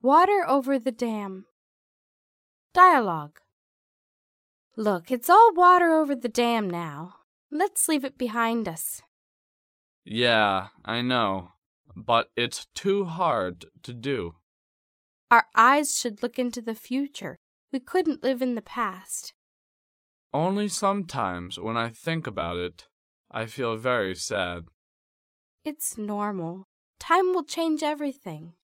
Water over the dam. Dialogue. Look, it's all water over the dam now. Let's leave it behind us. Yeah, I know, but it's too hard to do. Our eyes should look into the future. We couldn't live in the past. Only sometimes when I think about it, I feel very sad. It's normal. Time will change everything.